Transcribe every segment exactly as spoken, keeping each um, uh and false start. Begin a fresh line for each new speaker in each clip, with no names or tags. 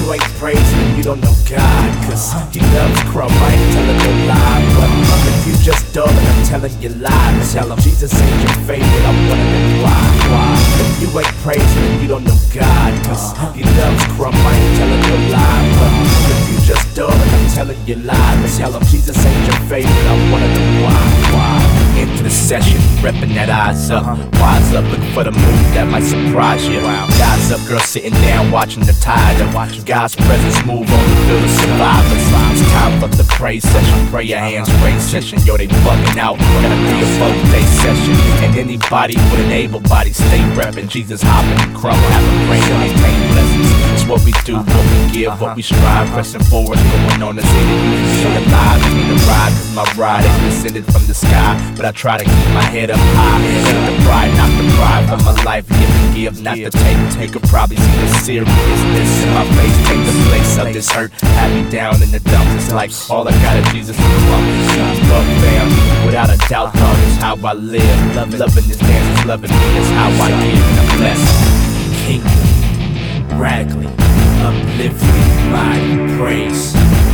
You ain't praising, you don't know God, cause He loves crumb, I ain't telling no lie. But if you just dull and I'm telling you lies, tell Him Jesus ain't your favorite, I'm wondering why, why. If you ain't praising, you don't know God, cause He loves crumb, I ain't telling no lie. But if you just dull and I'm telling you lies, tell Him Jesus ain't your favorite, I'm wondering why, why. Into the session, reppin' that eyes up, wise up, looking for the move that might surprise you. Guys up, girl sitting down, watching the tide up. God's presence move on the field of survivors. It's time for the praise session, pray your hands raise session. Yo, they bugging out, gonna be a full day session. And anybody with an able body, stay reppin'. Jesus hopping, crumb, having rain, maintain blessings. It's what we do, what we give, what we strive, pressing forward, going on the city. Stay alive, I need a ride, cause my ride ain't descended from the sky. But I try to keep my head up high. Take the pride, not the pride for my life. Give and give, not the take. You could probably see the seriousness in my face. Take the place of this hurt, have me down in the dumps. It's like all I got is Jesus in the lump. Fuck fam, without a doubt, dog, is how I live. Loving, loving this dance is loving me, is how I give. And I'm blessed. Kingdom, radically, uplifting, mighty praise.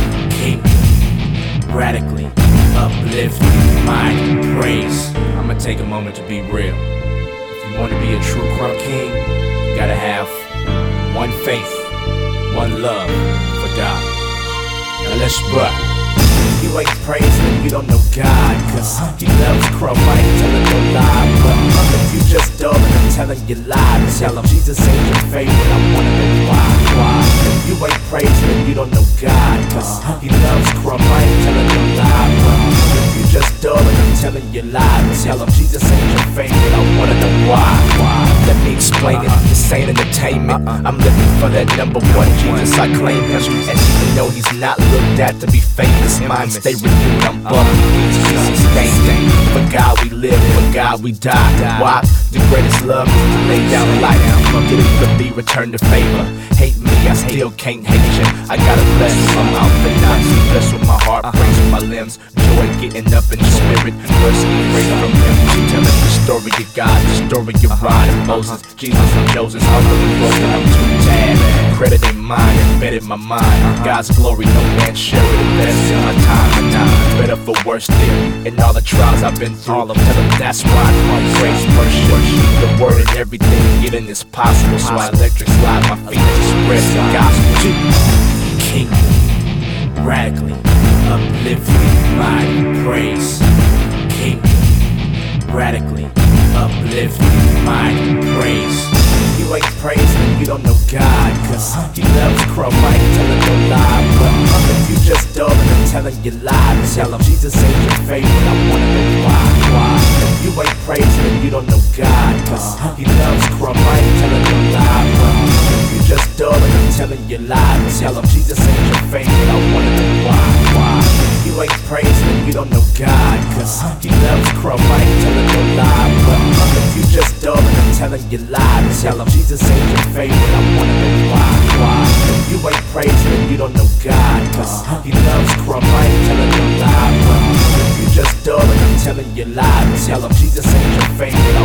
Kingdom, radically, uplifting, mighty praise. I'ma take a moment to be real. If you want to be a true crumb king, you gotta have one faith, one love for God. Now let's rock. You ain't praising, you don't know God, cause He loves crumb, I ain't telling no lie. But if you just dull and I'm telling you lies, tell Him Jesus ain't your favorite, I'm wondering why, why. You ain't praising, you don't know God, cause He loves crumb, I ain't telling no lie. But if you just dull and I'm telling you lies, tell Him Jesus ain't your favorite, I wanna know why, why. Let me explain it, this ain't entertainment. I'm living for that number one Jesus, I claim Him. And even though He's not looked at to be famous, mine stay renewed, I'm bugging, Jesus sustained. For God we live, for God we die. Why? The greatest love is to lay down life. Get it for me, return the favor. Hate me, I still can't hate you. I gotta bless with my mouth and not bless with my heart, praise with my limbs. Joy getting up in the spirit, mercy and grace from Him. Telling the story of God, the story of Ron and Moses, Jesus and Joseph. Humble and broken, I'm too bad. Credit in mine, embedded in my mind. God's glory, no man share it. Invest in my time, my time. Better for worse still. In all the trials I've been through, all of them, that's why I come praise, worship. The word and everything, getting is possible. So I electric slide my feet to spread the gospel. Kingdom, radically, uplifting, mighty praise. Kingdom, radically, uplifting, mighty praise. You ain't praising, you don't know God, cause He loves crumb, I ain't telling no lie. But if you just dull and I'm telling you lies, tell Him Jesus ain't your favorite, I wanna know why, why. You ain't praising, you don't know God, cause He loves crumb, I ain't telling no lie. But if you just dull and I'm telling you lies, tell Him Jesus ain't your favorite, I wanna know why, why. You ain't praising, you don't know God, cause He loves crumb, I ain't telling no lie. But if you just dull and I'm telling you lies, tell Him Jesus ain't your favorite, I wanna know why, why. You ain't praising, you don't know God, cause He loves crumb, I ain't telling no lie. But if you just dull and I'm telling you lies, tell Him Jesus ain't your favorite, I